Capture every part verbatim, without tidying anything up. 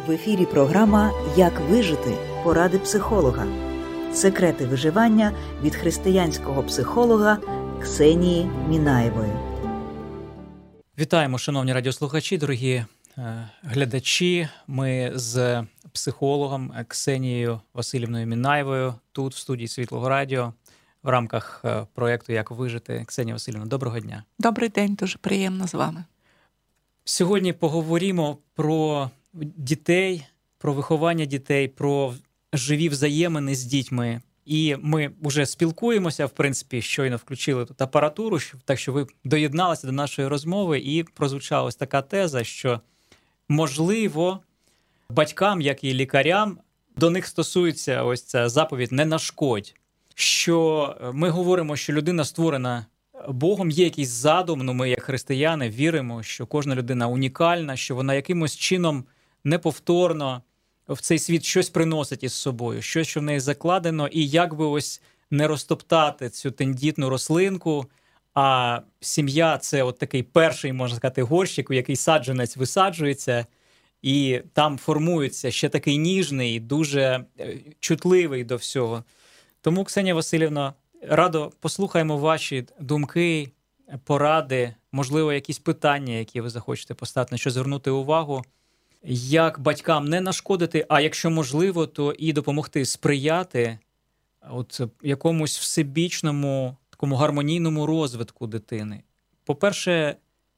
В ефірі програма «Як вижити. Поради психолога». Секрети виживання від християнського психолога Ксенії Мінаєвої. Вітаємо, шановні радіослухачі, дорогі е, глядачі. Ми з психологом Ксенією Василівною Мінаєвою тут, в студії Світлого Радіо, в рамках е, проєкту «Як вижити». Ксенія Василівна, доброго дня. Добрий день, дуже приємно з вами. Сьогодні поговоримо про дітей, про виховання дітей, про живі взаємини з дітьми. І ми вже спілкуємося, в принципі, щойно включили тут апаратуру, так що ви доєдналися до нашої розмови, і прозвучала ось така теза, що, можливо, батькам, як і лікарям, до них стосується ось ця заповідь «не нашкодь». Що ми говоримо, що людина створена Богом, є якийсь задум, ну ми як християни віримо, що кожна людина унікальна, що вона якимось чином неповторно в цей світ щось приносить із собою, щось, що в неї закладено, і як би ось не розтоптати цю тендітну рослинку, а сім'я – це от такий перший, можна сказати, горщик, у який саджанець висаджується, і там формується ще такий ніжний, дуже чутливий до всього. Тому, Ксенія Василівна, радо послухаємо ваші думки, поради, можливо, якісь питання, які ви захочете поставити, на що звернути увагу. Як батькам не нашкодити, а якщо можливо, то і допомогти сприяти от якомусь всебічному, такому гармонійному розвитку дитини. По-перше,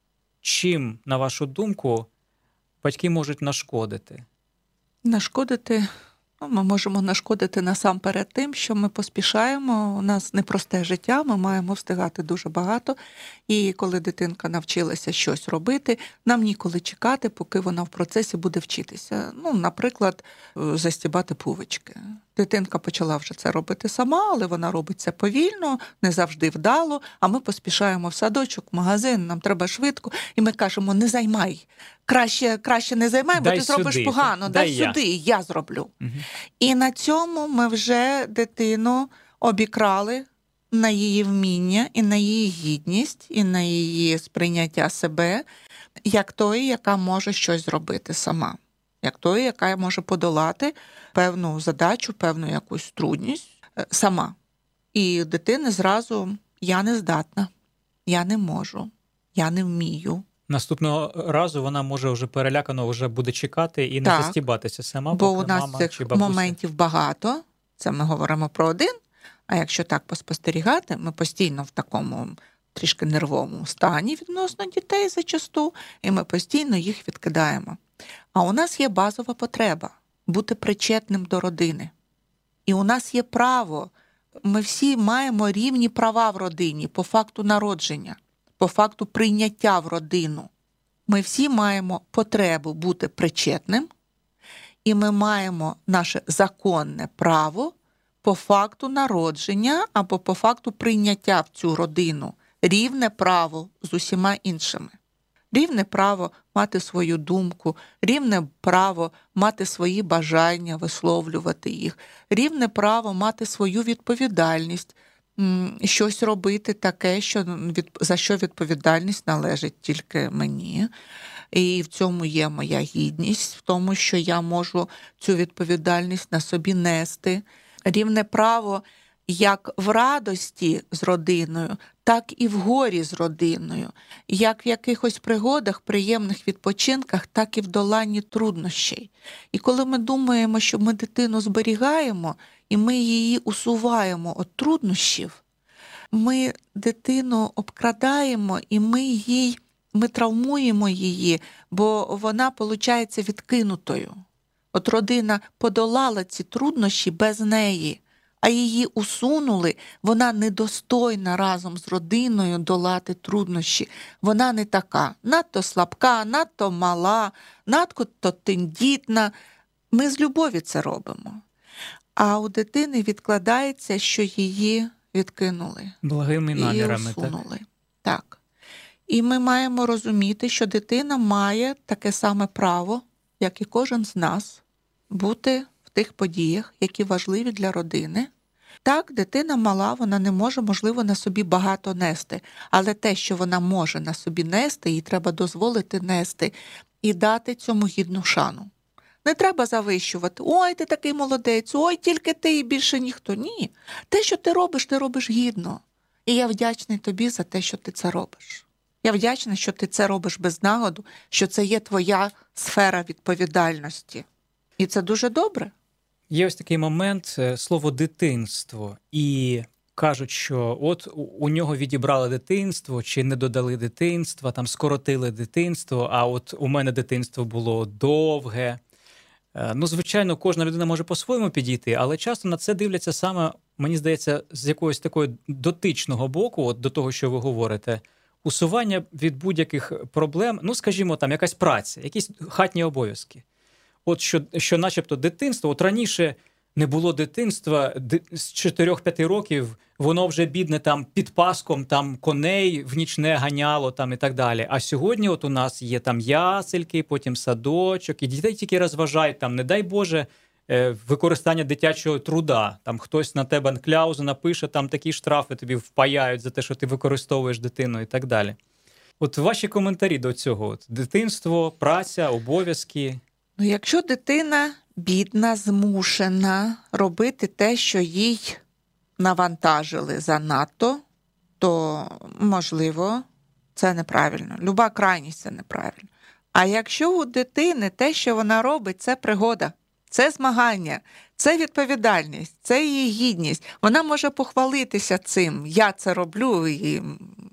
чим, на вашу думку, батьки можуть нашкодити? Нашкодити? Ну, ми можемо нашкодити насамперед тим, що ми поспішаємо, у нас непросте життя, ми маємо встигати дуже багато, і коли дитинка навчилася щось робити, нам ніколи чекати, поки вона в процесі буде вчитися. Ну, наприклад, застібати пувички. Дитинка почала вже це робити сама, але вона робить це повільно, не завжди вдало, а ми поспішаємо в садочок, в магазин, нам треба швидко, і ми кажемо, не займай, краще, краще не займай, бо ти зробиш сюди, погано, дай, дай я. сюди, я зроблю. Угу. І на цьому ми вже дитину обікрали на її вміння, і на її гідність, і на її сприйняття себе, як тої, яка може щось зробити сама. Як тої, яка може подолати певну задачу, певну якусь трудність сама. І дитина зразу «я не здатна», «я не можу», «я не вмію». Наступного разу вона може вже перелякано вже буде чекати і не так, застібатися сама, бо поки у нас мама цих чи бабуся. моментів багато, це ми говоримо про один, а якщо так поспостерігати, ми постійно в такому трішки нервовому стані відносно дітей зачасту, і ми постійно їх відкидаємо. А у нас є базова потреба – бути причетним до родини. І у нас є право, ми всі маємо рівні права в родині по факту народження, по факту прийняття в родину. Ми всі маємо потребу бути причетним, і ми маємо наше законне право по факту народження або по факту прийняття в цю родину, рівне право з усіма іншими. Рівне право мати свою думку, рівне право мати свої бажання, висловлювати їх, рівне право мати свою відповідальність, щось робити таке, що від, за що відповідальність належить тільки мені. І в цьому є моя гідність, в тому, що я можу цю відповідальність на собі нести. Рівне право як в радості з родиною, так і в горі з родиною, як в якихось пригодах, приємних відпочинках, так і в доланні труднощей. І коли ми думаємо, що ми дитину зберігаємо, і ми її усуваємо від труднощів, ми дитину обкрадаємо, і ми їй, ми травмуємо її, бо вона, виходить, відкинутою. От родина подолала ці труднощі без неї, а її усунули, вона недостойна разом з родиною долати труднощі. Вона не така, надто слабка, надто мала, надто тендітна. Ми з любові це робимо. А у дитини відкладається, що її відкинули. Благими намірами, так? Так. І ми маємо розуміти, що дитина має таке саме право, як і кожен з нас, бути в тих подіях, які важливі для родини. Так, дитина мала, вона не може, можливо, на собі багато нести, але те, що вона може на собі нести, їй треба дозволити нести і дати цьому гідну шану. Не треба завищувати. Ой, ти такий молодець, ой, тільки ти і більше ніхто. Ні. Те, що ти робиш, ти робиш гідно. І я вдячний тобі за те, що ти це робиш. Я вдячна, що ти це робиш без нагоду, що це є твоя сфера відповідальності. І це дуже добре. Є ось такий момент, слово «дитинство». І кажуть, що от у нього відібрали дитинство, чи не додали дитинства, там скоротили дитинство, а от у мене дитинство було довге. Ну, звичайно, кожна людина може по-своєму підійти, але часто на це дивляться саме, мені здається, з якогось такого дотичного боку, от до того, що ви говорите, усування від будь-яких проблем, ну, скажімо, там якась праця, якісь хатні обов'язки. От що, що начебто дитинство, от раніше не було дитинства, з чотирьох-п'яти років воно вже бідне там під паском, там коней в нічне ганяло там і так далі. А сьогодні от у нас є там ясельки, потім садочок, і дітей тільки розважають там, не дай Боже, використання дитячого труда. Там хтось на тебе кляузу напише, там такі штрафи тобі впаяють за те, що ти використовуєш дитину і так далі. От ваші коментарі до цього. От, дитинство, праця, обов'язки. Ну, якщо дитина бідна, змушена робити те, що їй навантажили занадто, то, можливо, це неправильно. Люба крайність – це неправильно. А якщо у дитини те, що вона робить, це пригода, це змагання, це відповідальність, це її гідність, вона може похвалитися цим. Я це роблю і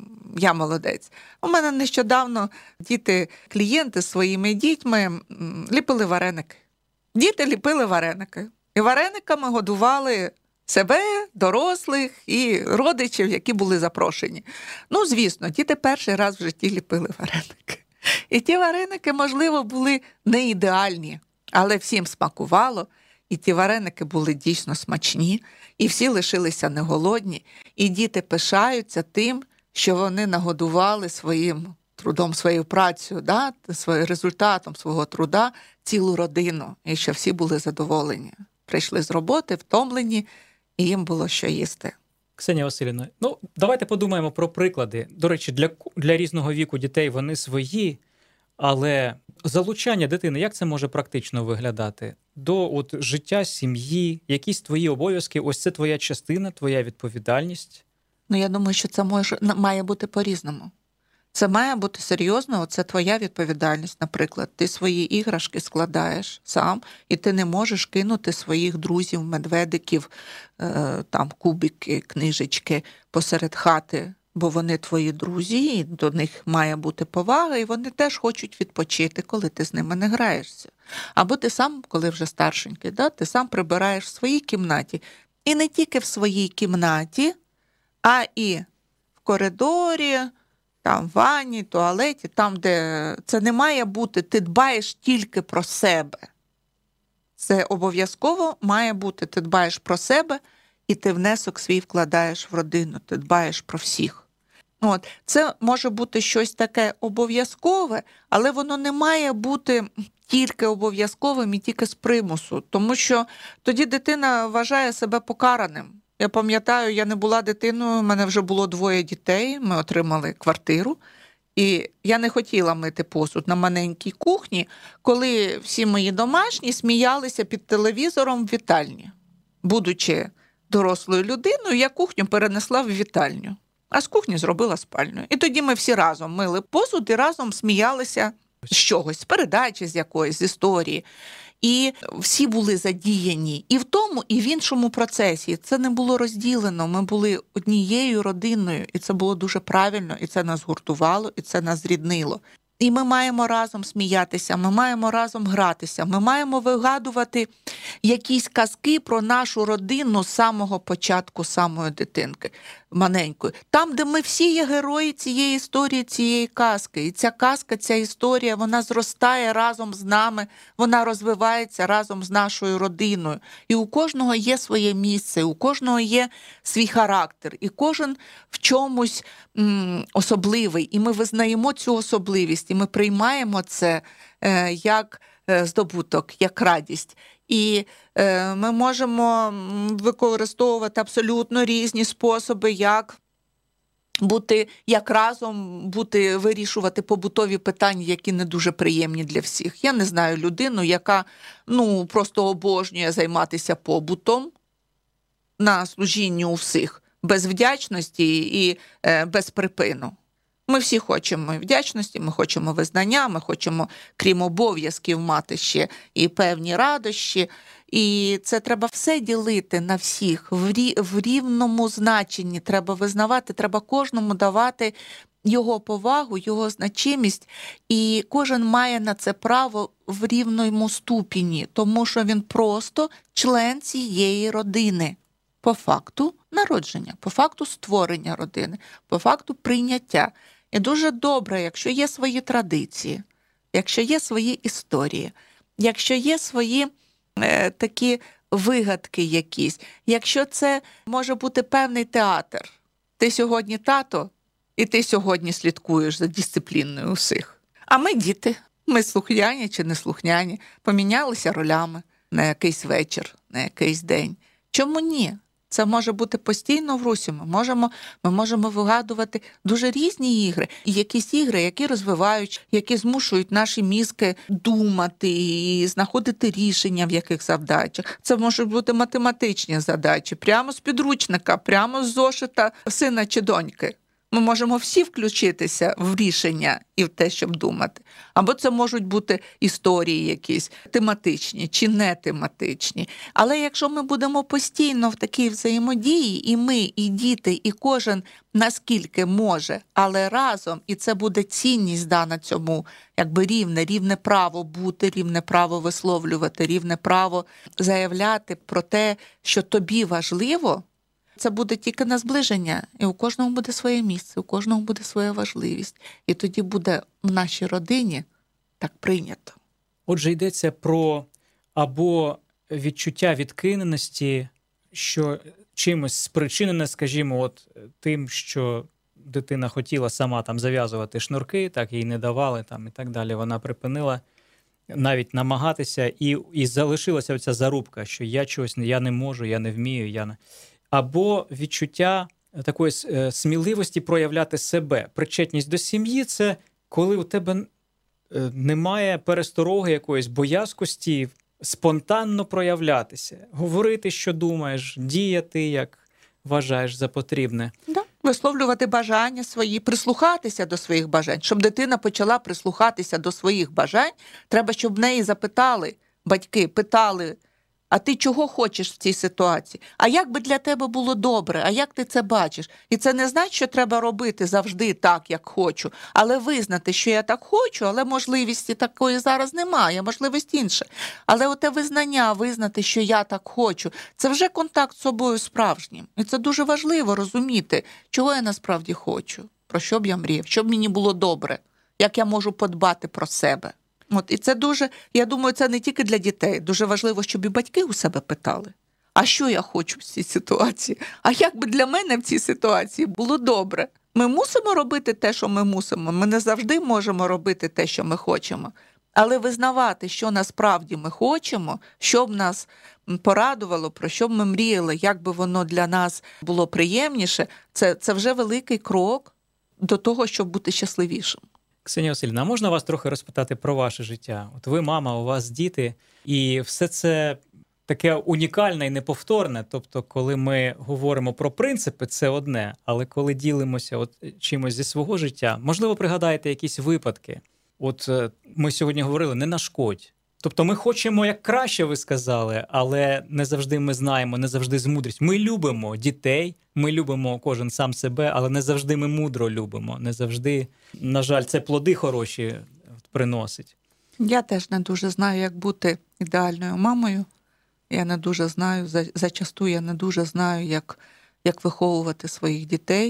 я молодець. У мене нещодавно діти-клієнти з своїми дітьми ліпили вареники. Діти ліпили вареники. І варениками годували себе, дорослих і родичів, які були запрошені. Ну, звісно, діти перший раз в житті ліпили вареники. І ті вареники, можливо, були не ідеальні, але всім смакувало. І ті вареники були дійсно смачні, і всі лишилися не голодні. І діти пишаються тим, що вони нагодували своїм трудом, своєю працею, да, своїм результатом свого труда цілу родину, і що всі були задоволені. Прийшли з роботи, втомлені, і їм було що їсти. Ксенія Василівна, ну, давайте подумаємо про приклади. До речі, для, для різного віку дітей вони свої, але залучання дитини, як це може практично виглядати? До от, життя, сім'ї, якісь твої обов'язки, ось це твоя частина, твоя відповідальність? Ну, я думаю, що це може, має бути по-різному. Це має бути серйозно, це твоя відповідальність, наприклад. Ти свої іграшки складаєш сам, і ти не можеш кинути своїх друзів, медведиків, там, кубики, книжечки посеред хати, бо вони твої друзі, і до них має бути повага, і вони теж хочуть відпочити, коли ти з ними не граєшся. Або ти сам, коли вже старшенький, да, ти сам прибираєш в своїй кімнаті. І не тільки в своїй кімнаті, а і в коридорі, там, в ванні, туалеті, там, де це не має бути, ти дбаєш тільки про себе. Це обов'язково має бути, ти дбаєш про себе, і ти внесок свій вкладаєш в родину, ти дбаєш про всіх. От. Це може бути щось таке обов'язкове, але воно не має бути тільки обов'язковим і тільки з примусу, тому що тоді дитина вважає себе покараним. Я пам'ятаю, я не була дитиною, в мене вже було двоє дітей, ми отримали квартиру, і я не хотіла мити посуд на маленькій кухні, коли всі мої домашні сміялися під телевізором в вітальні. Будучи дорослою людиною, я кухню перенесла в вітальню, а з кухні зробила спальню. І тоді ми всі разом мили посуд і разом сміялися з чогось, з передачі з якоїсь, з історії. І всі були задіяні і в тому, і в іншому процесі. Це не було розділено, ми були однією родиною, і це було дуже правильно, і це нас гуртувало, і це нас зріднило. І ми маємо разом сміятися, ми маємо разом гратися, ми маємо вигадувати якісь казки про нашу родину з самого початку, самої дитинки маленької. Там, де ми всі є герої цієї історії, цієї казки. І ця казка, ця історія, вона зростає разом з нами, вона розвивається разом з нашою родиною. І у кожного є своє місце, у кожного є свій характер, і кожен в чомусь м, особливий. І ми визнаємо цю особливість, і ми приймаємо це е, як е, здобуток, як радість. І е, ми можемо використовувати абсолютно різні способи, як бути як разом, бути, вирішувати побутові питання, які не дуже приємні для всіх. Я не знаю людину, яка ну, просто обожнює займатися побутом на служінні у всіх, без вдячності і е, без припину. Ми всі хочемо вдячності, ми хочемо визнання, ми хочемо, крім обов'язків, мати ще і певні радощі. І це треба все ділити на всіх в, рі, в рівному значенні. Треба визнавати, треба кожному давати його повагу, його значимість. І кожен має на це право в рівному ступені, тому що він просто член цієї родини. По факту народження, по факту створення родини, по факту прийняття. І дуже добре, якщо є свої традиції, якщо є свої історії, якщо є свої е, такі вигадки якісь, якщо це може бути певний театр. Ти сьогодні тато, і ти сьогодні слідкуєш за дисципліною усіх. А ми діти, ми слухняні чи не слухняні, помінялися ролями на якийсь вечір, на якийсь день. Чому ні? Це може бути постійно в русі. Ми можемо, ми можемо вигадувати дуже різні ігри. І якісь ігри, які розвивають, які змушують наші мізки думати і знаходити рішення в яких завдачах. Це можуть бути математичні задачі, прямо з підручника, прямо з зошита сина чи доньки. Ми можемо всі включитися в рішення і в те, щоб думати. Або це можуть бути історії якісь тематичні чи не тематичні. Але якщо ми будемо постійно в такій взаємодії, і ми, і діти, і кожен наскільки може, але разом, і це буде цінність дана цьому, якби рівне, рівне право бути, рівне право висловлювати, рівне право заявляти про те, що тобі важливо, це буде тільки на зближення, і у кожного буде своє місце, у кожного буде своя важливість. І тоді буде в нашій родині так прийнято. Отже, йдеться про або відчуття відкиненості, що чимось спричинене, скажімо, от тим, що дитина хотіла сама там зав'язувати шнурки, так їй не давали там і так далі. Вона припинила навіть намагатися, і, і залишилася оця зарубка, що я чогось, я не можу, я не вмію, я не... Або відчуття такої сміливості проявляти себе. Причетність до сім'ї – це коли у тебе немає перестороги якоїсь, боязкості, спонтанно проявлятися, говорити, що думаєш, діяти, як вважаєш за потрібне. Да. Висловлювати бажання свої, прислухатися до своїх бажань. Щоб дитина почала прислухатися до своїх бажань, треба, щоб в неї запитали, батьки питали, а ти чого хочеш в цій ситуації? А як би для тебе було добре? А як ти це бачиш? І це не значить, що треба робити завжди так, як хочу, але визнати, що я так хочу, але можливості такої зараз немає, можливість інша. Але оте визнання, визнати, що я так хочу, це вже контакт з собою справжнім. І це дуже важливо розуміти, чого я насправді хочу, про що б я мріяв, щоб мені було добре, як я можу подбати про себе. От, і це дуже, я думаю, це не тільки для дітей. Дуже важливо, щоб і батьки у себе питали, а що я хочу в цій ситуації? А як би для мене в цій ситуації було добре? Ми мусимо робити те, що ми мусимо. Ми не завжди можемо робити те, що ми хочемо. Але визнавати, що насправді ми хочемо, що б нас порадувало, про що б ми мріяли, як би воно для нас було приємніше, це, це вже великий крок до того, щоб бути щасливішим. Ксенія Василівна, а можна вас трохи розпитати про ваше життя? От ви мама, у вас діти, і все це таке унікальне і неповторне. Тобто, коли ми говоримо про принципи, це одне, але коли ділимося от чимось зі свого життя, можливо, пригадаєте якісь випадки. От ми сьогодні говорили, не нашкодь. Тобто ми хочемо як краще, ви сказали, але не завжди ми знаємо, не завжди з мудрістю. Ми любимо дітей, ми любимо кожен сам себе, але не завжди ми мудро любимо. Не завжди, на жаль, це плоди хороші приносить. Я теж не дуже знаю, як бути ідеальною мамою. Я не дуже знаю, зачасту я не дуже знаю, як, як виховувати своїх дітей.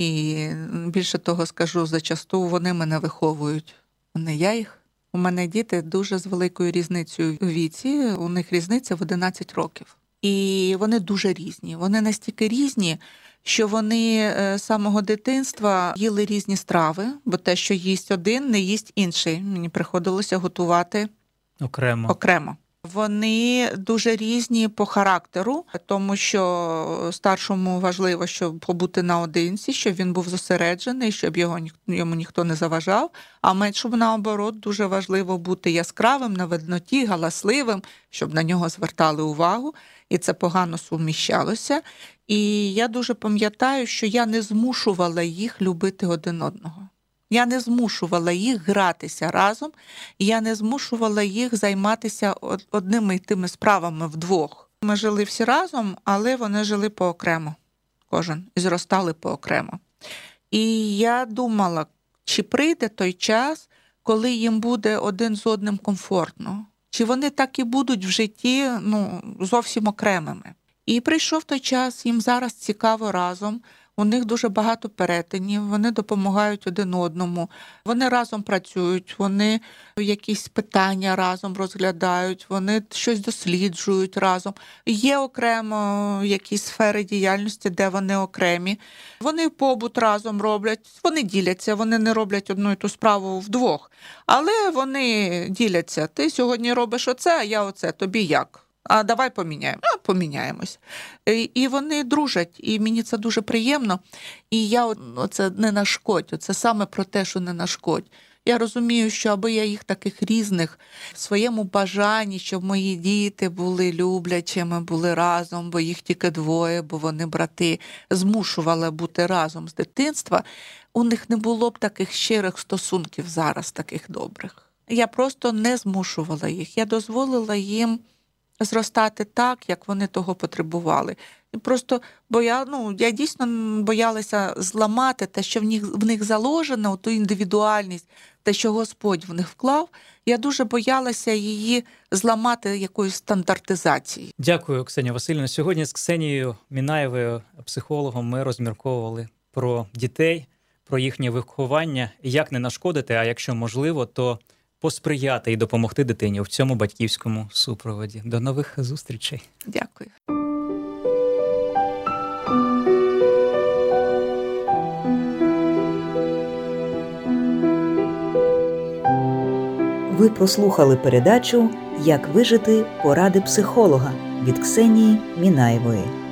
І більше того скажу, зачасту вони мене виховують, а не я їх. У мене діти дуже з великою різницею у віці, у них різниця в одинадцять років. І вони дуже різні. Вони настільки різні, що вони з самого дитинства їли різні страви, бо те, що їсть один, не їсть інший. Мені приходилося готувати окремо. окремо. вони дуже різні по характеру, тому що старшому важливо, щоб побути наодинці, щоб він був зосереджений, щоб його, йому ніхто не заважав, а меншому, наоборот, дуже важливо бути яскравим, на видноті, галасливим, щоб на нього звертали увагу, і це погано суміщалося. І я дуже пам'ятаю, що я не змушувала їх любити один одного. Я не змушувала їх гратися разом, і я не змушувала їх займатися одними й тими справами вдвох. Ми жили всі разом, але вони жили поокремо, кожен, і зростали поокремо. І я думала, чи прийде той час, коли їм буде один з одним комфортно, чи вони так і будуть в житті, ну, зовсім окремими. І прийшов той час, їм зараз цікаво разом, у них дуже багато перетинів, вони допомагають один одному, вони разом працюють, вони якісь питання разом розглядають, вони щось досліджують разом. Є окремо якісь сфери діяльності, де вони окремі. Вони побут разом роблять, вони діляться, вони не роблять одну і ту справу вдвох. Але вони діляться. Ти сьогодні робиш оце, а я оце, тобі як? А давай поміняємо. А, поміняємось. І, і вони дружать, і мені це дуже приємно. І я оце не нашкодь, оце саме про те, що не нашкодь. Я розумію, що аби я їх таких різних в своєму бажанні, щоб мої діти були люблячими, були разом, бо їх тільки двоє, бо вони брати, змушувала бути разом з дитинства, у них не було б таких щирих стосунків зараз, таких добрих. Я просто не змушувала їх. Я дозволила їм зростати так, як вони того потребували. І просто, бо я, ну, я дійсно боялася зламати те, що в них, в них заложено, ту індивідуальність, те, що Господь в них вклав. Я дуже боялася її зламати якоюсь стандартизацією. Дякую, Ксенія Васильівна. Сьогодні з Ксенією Мінаєвою, психологом, ми розмірковували про дітей, про їхнє виховання, як не нашкодити, а якщо можливо, то посприяти і допомогти дитині в цьому батьківському супроводі. До нових зустрічей. Дякую. Ви прослухали передачу «Як вижити. Поради психолога» від Ксенії Мінаєвої.